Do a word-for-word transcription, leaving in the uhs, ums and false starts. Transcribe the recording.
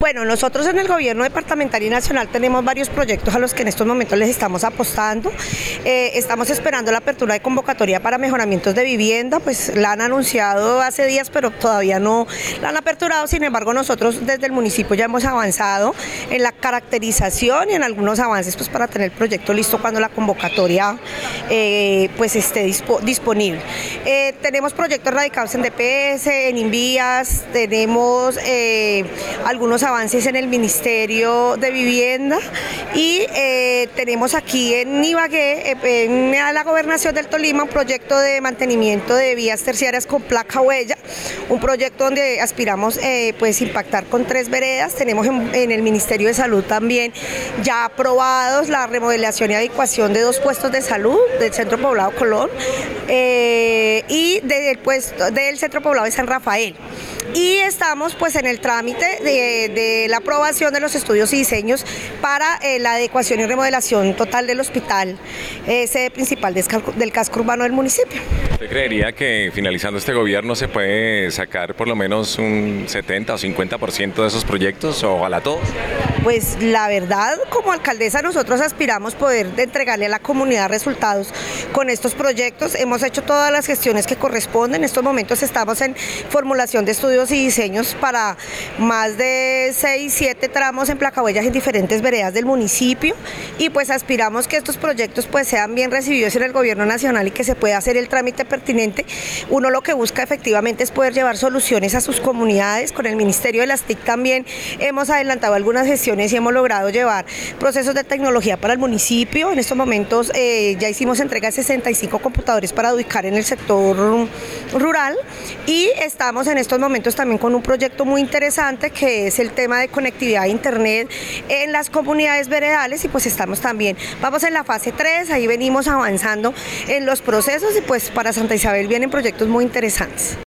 Bueno, nosotros en el gobierno departamental y nacional tenemos varios proyectos a los que en estos momentos les estamos apostando. Eh, estamos esperando la apertura de convocatoria para mejoramientos de vivienda, pues la han anunciado hace días, pero todavía no la han aperturado. Sin embargo, nosotros desde el municipio ya hemos avanzado en la caracterización y en algunos avances pues para tener el proyecto listo cuando la convocatoria eh, pues esté dispo, disponible. Eh, tenemos proyectos radicados en D P S, en Invías, tenemos eh, algunos avances en el Ministerio de Vivienda y eh, tenemos aquí en Ibagué, eh, en la Gobernación del Tolima, un proyecto de mantenimiento de vías terciarias con placa huella, un proyecto donde aspiramos eh, pues impactar con tres veredas. Tenemos en, en el Ministerio de Salud también ya aprobados la remodelación y adecuación de dos puestos de salud del Centro Poblado Colón eh, y del puesto del Centro Poblado de San Rafael. Y estamos pues en el trámite de, de la aprobación de los estudios y diseños para eh, la adecuación y remodelación total del hospital, eh, sede principal del, del casco urbano del municipio. ¿Usted creería que finalizando este gobierno se puede sacar por lo menos un setenta o cincuenta por ciento de esos proyectos, o ojalá todos? Pues la verdad, como alcaldesa nosotros aspiramos poder entregarle a la comunidad resultados con estos proyectos. Hemos hecho todas las gestiones que corresponden. En estos momentos estamos en formulación de estudios y diseños para más de seis, siete tramos en placahuellas en diferentes veredas del municipio, y pues aspiramos que estos proyectos pues sean bien recibidos en el gobierno nacional y que se pueda hacer el trámite pertinente. Uno lo que busca efectivamente es poder llevar soluciones a sus comunidades. Con el Ministerio de las T I C también hemos adelantado algunas gestiones y hemos logrado llevar procesos de tecnología para el municipio. En estos momentos eh, ya hicimos entrega de sesenta y cinco computadores para ubicar en el sector rural, y estamos en estos momentos también con un proyecto muy interesante que es el tema de conectividad a internet en las comunidades veredales, y pues estamos también, vamos en la fase tres, ahí venimos avanzando en los procesos, y pues para Santa Isabel vienen proyectos muy interesantes.